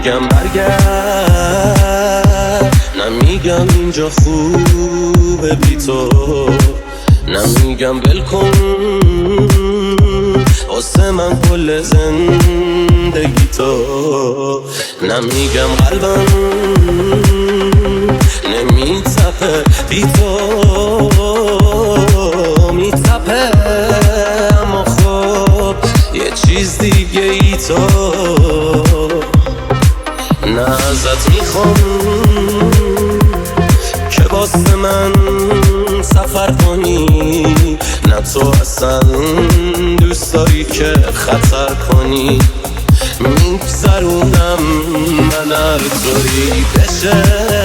نمیگم برگرد، نمیگم اینجا خوبه بی تو، نمیگم بلکن واسه من کل زندگی تو، نمیگم قلبم نمیتپه بی تو، میتپه اما خب یه چیز دیگه ای تو، نه ازت میخوام که واسه من سفر کنی، نه تو اصلا دوست داری که خطر کنی، میگذرونم من هر طوری بشه،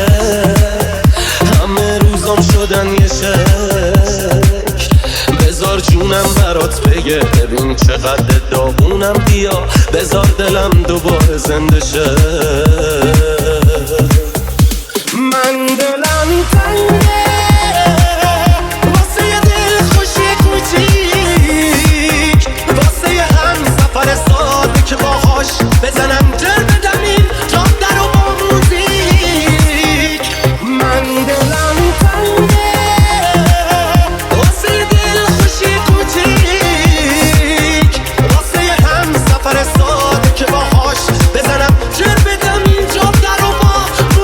همه روزام شدن یه شک، بذار جونم برات بگه ببین چقدر داغونم، بیا بذار دلم دوباره زنده شه، من دلم تنگه واسه یه دل خوشی کوچیک، واسه یه هم سفر ساده که باهاش بزنم جر بدم این جام در و با موزیک، من دلم تنگه واسه یه دل خوشی کوچیک، واسه یه هم سفر ساده که باهاش بزنم جر بدم این جام در و با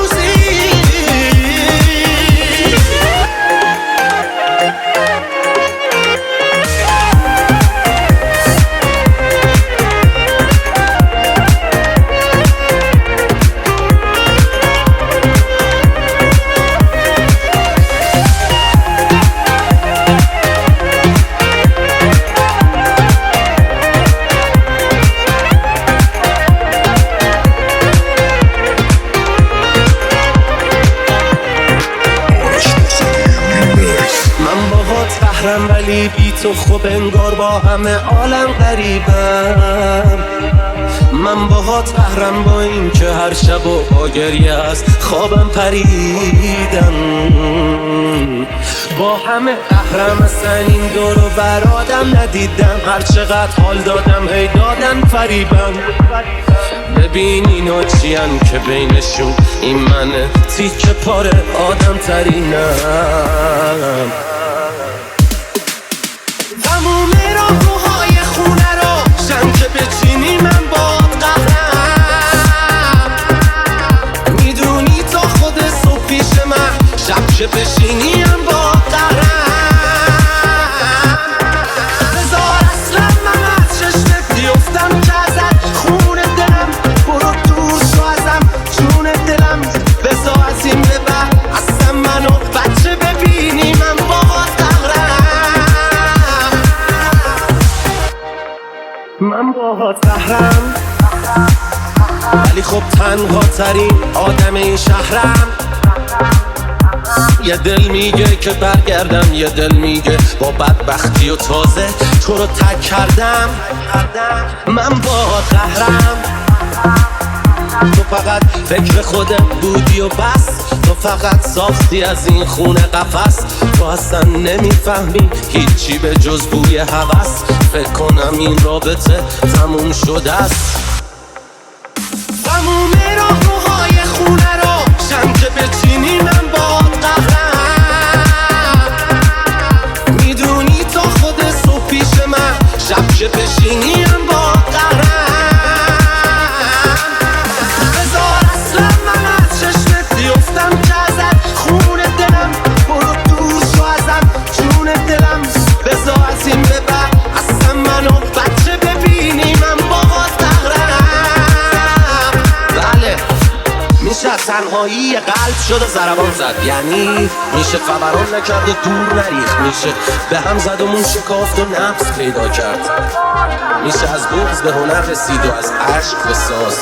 ولی بی تو خوب انگار با همه عالم غریبم، من باهات قهرم با این که هر شب و با گریه از خوابم پریدم، با همه قهرم اصلا این دور و برادم ندیدم، هر چقدر حال دادم هی دادن فریبم، ببین اینا چیان که بینشون این منه تیکه پاره آدم ترینم، تموم راهروهای خونه رو شم که بچینی من باد قهرم، میدونی تا خود صبح پیش من شب که بشینی من باد قهرم، بذار اصلا من از چشمت بیفتم که ازت خون دلم، برو دور شو ازم جون دلم، بذار از این به بعد اصلا منو بچه ببینی من باد من باهات قهرم، ولی خب تنها ترین آدم این شهرم، یه دل میگه که برگردم، یه دل میگه با بدبختی و تازه تو رو تک کردم، من باهات قهرم، تو فقط فکر خودت بودی و بس، تو فقط ساختی از این خونه قفس، تو اصلا نمیفهمی هیچی به جز بوی هوس، فکر کنم این رابطه تموم شده است، تموم راهروهای خونه رو شم که بچینی من باد قهرم، میدونی تا خود صبح پیش من شب که بشینی من باد قهرم، تنهایی قلب شد و ضربان زد، یعنی میشه فوران نکرد و دور نریخت، میشه به هم زد و مون شکافت و نفس پیدا کرد، میشه از بغض به هنر رسید و از عشق به ساز،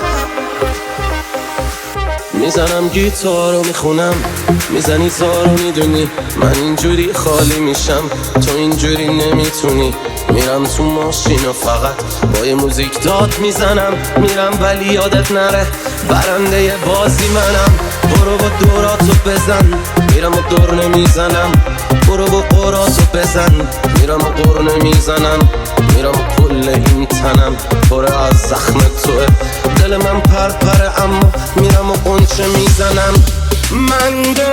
میزنم گیتار رو میخونم، میزنی تار رو میدونی، من اینجوری خالی میشم تو اینجوری نمیتونی، میرم تو ماشین و فقط با یه موزیک داد میزنم، میرم ولی یادت نره برنده بازی منم، برو با دوراتو بزن، میرم و دور نمیزنم، برو با قراتو بزن، میرم و قر نمیزنم، میرم و کل این تنم پر از زخم توه، دل من پرپره خنده